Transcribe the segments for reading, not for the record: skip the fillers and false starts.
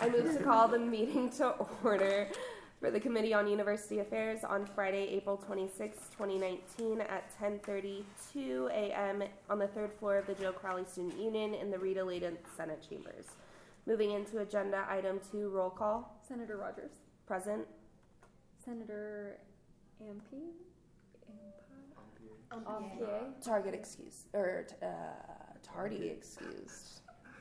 I move to call the meeting to order for the Committee on University Affairs on Friday, April 26, 2019 at 10:32 a.m. on the third floor of the Joe Crowley Student Union in the Rita Layton Senate Chambers. Moving into agenda item 2, roll call. Senator Rogers. Present. Senator Ampe. Target excused. Tardy excused.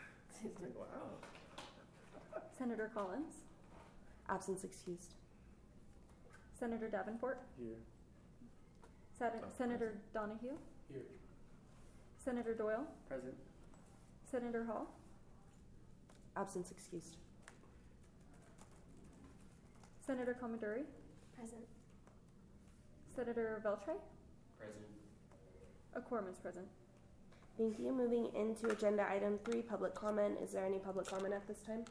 Senator Collins. Absence excused. Senator Davenport. Here. Senator Donahue. Here. Senator Doyle. Present. Senator Hall. Absence excused. Senator Commodore. Present. Senator Veltri. Present. A quorum is present. Thank you. Moving into agenda item 3, public comment. Is there any public comment at this time?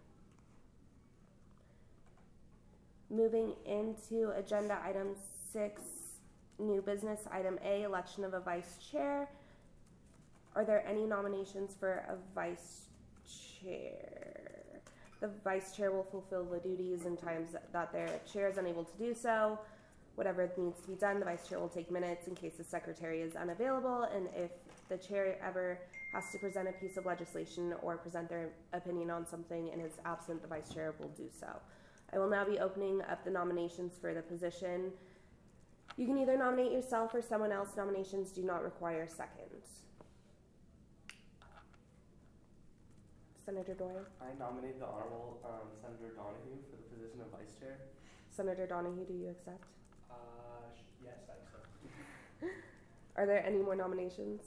Moving into agenda item 6, new business. Item A, election of a vice chair. Are there any nominations for a vice chair? The vice chair will fulfill the duties in times that their chair is unable to do so. Whatever needs to be done, the vice chair will take minutes in case the secretary is unavailable, and if the chair ever has to present a piece of legislation or present their opinion on something and is absent, the vice chair will do so. I will now be opening up the nominations for the position. You can either nominate yourself or someone else. Nominations do not require a second. Senator Doyle. I nominate the Honorable Senator Donahue for the position of Vice Chair. Senator Donahue, do you accept? Yes, I accept. Are there any more nominations?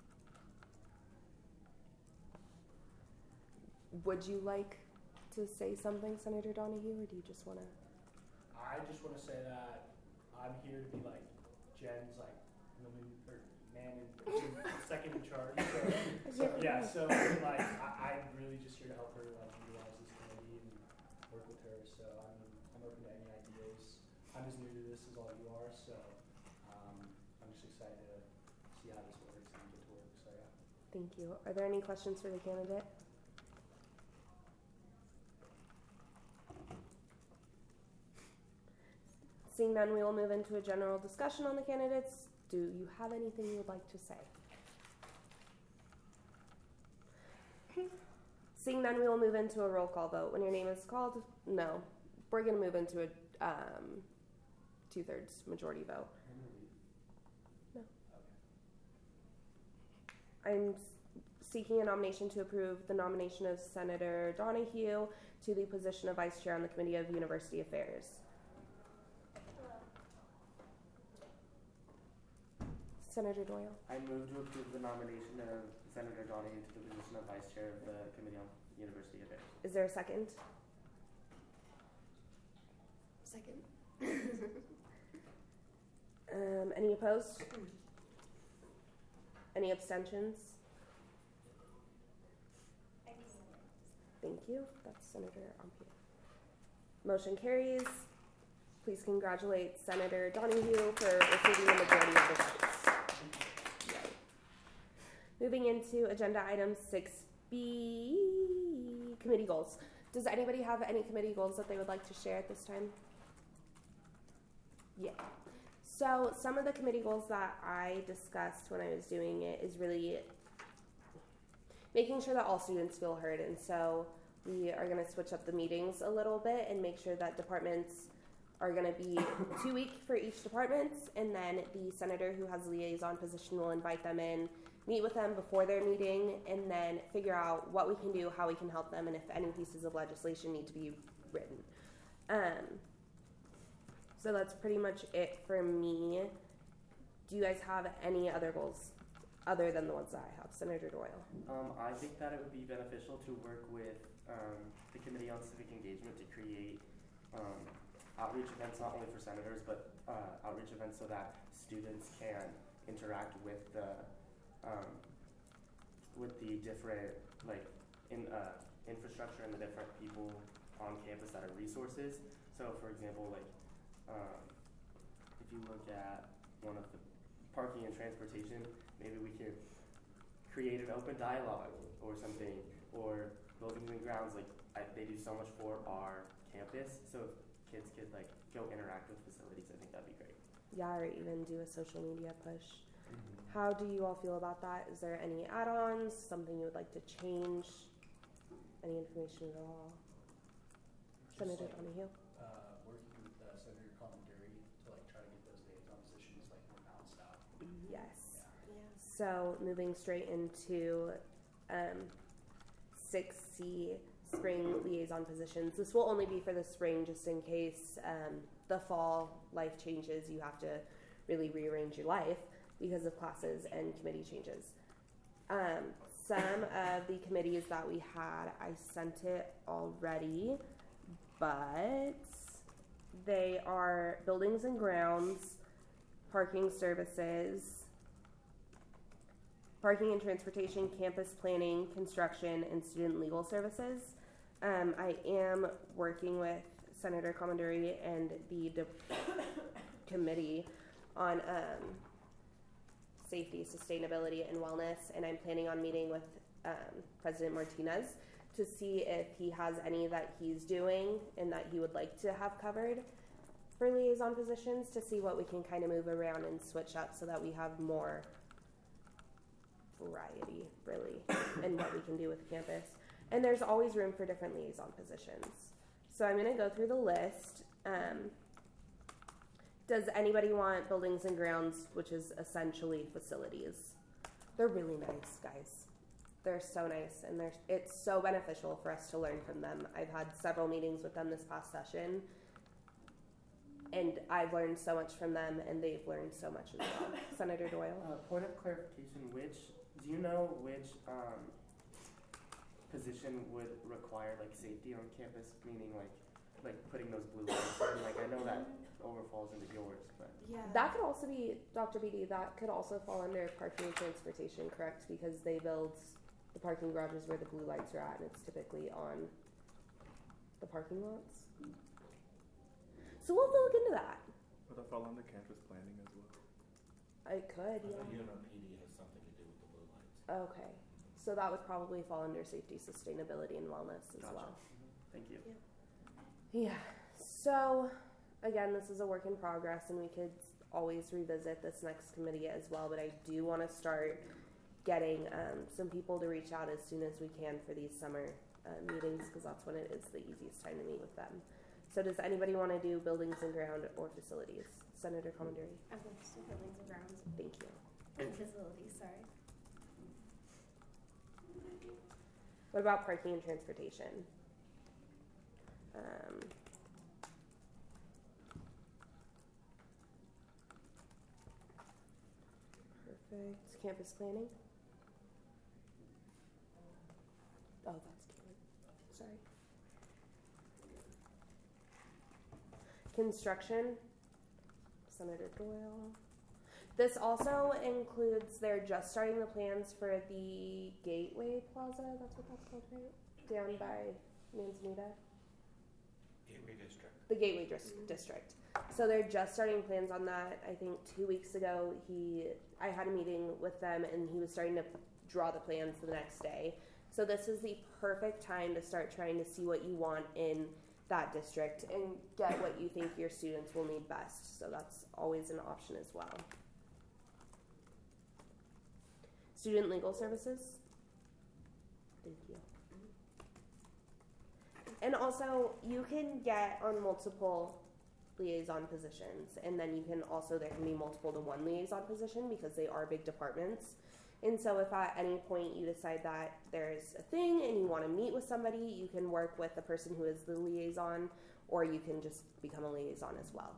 Would you like to say something, Senator Donahue, or do you just want to? I just want to say that I'm here to be like Jen's like woman or man in second in charge. So like I'm really just here to help her like utilize this committee and work with her. So I'm open to any ideas. I'm as new to this as all you are, so I'm just excited to see how this works and get to work. So yeah. Thank you. Are there any questions for the candidate? Seeing none, we will move into a general discussion on the candidates. Do you have anything you would like to say? Seeing none, we will move into a roll call vote. When your name is called, no. We're going to move into a 2/3 majority vote. No. I'm seeking a nomination to approve the nomination of Senator Donahue to the position of Vice Chair on the Committee of University Affairs. Senator Doyle. I move to approve the nomination of Senator Donahue to the position of Vice Chair of the Committee on University Affairs. Is there a second? Second. Any opposed? Any abstentions? Thank you. That's Senator Ampe. Motion carries. Please congratulate Senator Donahue for receiving the majority of the votes. Yay. Moving into agenda item 6B, committee goals. Does anybody have any committee goals that they would like to share at this time? Yeah. So some of the committee goals that I discussed when I was doing it is really making sure that all students feel heard. And so we are going to switch up the meetings a little bit and make sure that departments are going to be 2 weeks for each department. And then the senator who has a liaison position will invite them in, meet with them before their meeting, and then figure out what we can do, how we can help them, and if any pieces of legislation need to be written. So that's pretty much it for me. Do you guys have any other goals other than the ones that I have? Senator Doyle. I think that it would be beneficial to work with the Committee on Civic Engagement to create outreach events, not only for senators, but outreach events so that students can interact with the different infrastructure and the different people on campus that are resources. So, for example, if you look at one of the parking and transportation, maybe we could create an open dialogue or something, or buildings and grounds, like they do so much for our campus. So if kids could like go interact with facilities, I think that'd be great. Yeah, or even do a social media push. How do you all feel about that? Is there any add-ons, something you would like to change? Any information at all? Just Senator like, Donahue? working with Senator Commentary to like try to get those liaison positions like more balanced out. Yes. Yeah. So moving straight into 6C, spring liaison positions. This will only be for the spring, just in case the fall life changes. You have to really rearrange your life because of classes and committee changes. Some of the committees that we had, I sent it already, but they are buildings and grounds, parking services, parking and transportation, campus planning, construction, and student legal services. I am working with Senator Comanduri and the committee on safety, sustainability, and wellness, and I'm planning on meeting with President Martinez to see if he has any that he's doing and that he would like to have covered for liaison positions, to see what we can kind of move around and switch up so that we have more variety, really, in what we can do with campus. And there's always room for different liaison positions. So I'm going to go through the list. Does anybody want buildings and grounds, which is essentially facilities? They're really nice, guys. They're so nice, and it's so beneficial for us to learn from them. I've had several meetings with them this past session, and I've learned so much from them, and they've learned so much as well. Senator Doyle? Point of clarification, do you know which position would require like safety on campus, meaning like putting those blue lights in? Like I know that overfalls into yours, but Yeah. That could also be, Dr. BD, that could also fall under parking and transportation, correct? Because they build the parking garages where the blue lights are at, and it's typically on the parking lots. So we'll look into that. Would that fall under campus planning as well? I could, I yeah. think UNRPD has something to do with the blue lights. Okay. So that would probably fall under safety, sustainability, and wellness as gotcha. well. Thank you. Yeah. So, again, this is a work in progress, and we could always revisit this next committee as well. But I do want to start getting some people to reach out as soon as we can for these summer meetings, because that's when it is the easiest time to meet with them. So, does anybody want to do buildings and ground or facilities? Senator Comanduri. I'm going to do buildings and grounds Thank you. and facilities, sorry. What about parking and transportation? Perfect. Campus planning? Oh, that's Caitlin. Sorry. Construction? Senator Doyle. This also includes, they're just starting the plans for the Gateway Plaza, that's what that's called, right? Down by Manzanita. Gateway District. The Gateway District. So they're just starting plans on that. I think 2 weeks ago, I had a meeting with them, and he was starting to draw the plans the next day. So this is the perfect time to start trying to see what you want in that district and get what you think your students will need best. So that's always an option as well. Student legal services. Thank you. And also, you can get on multiple liaison positions, and then there can be multiple to one liaison position because they are big departments. And so if at any point you decide that there's a thing and you want to meet with somebody, you can work with the person who is the liaison, or you can just become a liaison as well.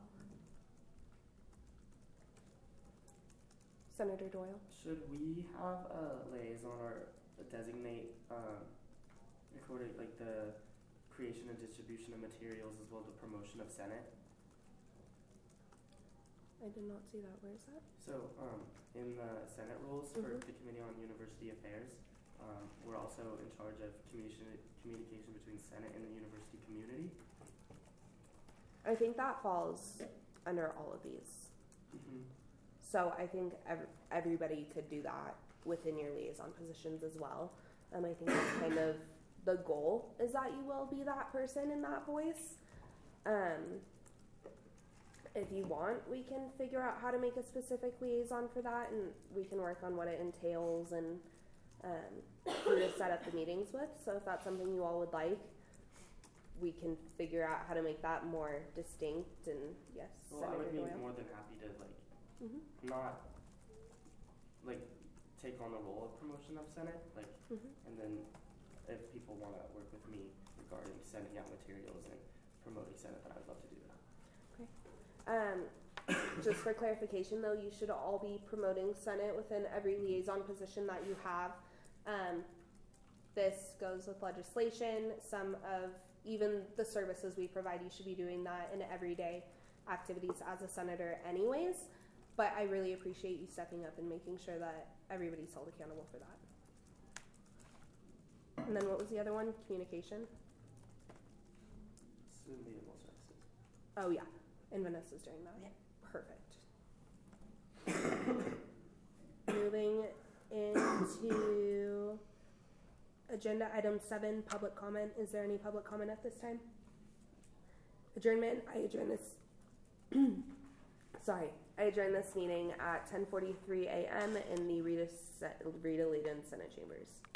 Senator Doyle? Should we have a liaison or designate recording like the creation and distribution of materials as well as the promotion of Senate? I did not see that. Where is that? So in the Senate rules for the Committee on University Affairs, we're also in charge of communication between Senate and the university community. I think that falls under all of these. Mm-hmm. So I think everybody could do that within your liaison positions as well. I think it's kind of the goal is that you will be that person and that voice. If you want, we can figure out how to make a specific liaison for that, and we can work on what it entails and who to set up the meetings with. So if that's something you all would like, we can figure out how to make that more distinct. And yes, Well, I Senator would be Doyle. more than happy to like Mhm. not like take on the role of promotion of Senate, like, Mhm. and then if people want to work with me regarding sending out materials and promoting Senate, then I'd love to do that. Just for clarification though, you should all be promoting Senate within every liaison position that you have. This goes with legislation. Some of even the services we provide, you should be doing that in everyday activities as a senator anyways. But I really appreciate you stepping up and making sure that everybody's held accountable for that. And then what was the other one? Communication? Student liaison services. Oh yeah, and Vanessa's doing that. Yeah. Perfect. Moving into agenda item 7, public comment. Is there any public comment at this time? Adjournment. I adjourn this. I adjourn this meeting at 10:43 a.m. in the Rita Leyden Senate Chambers.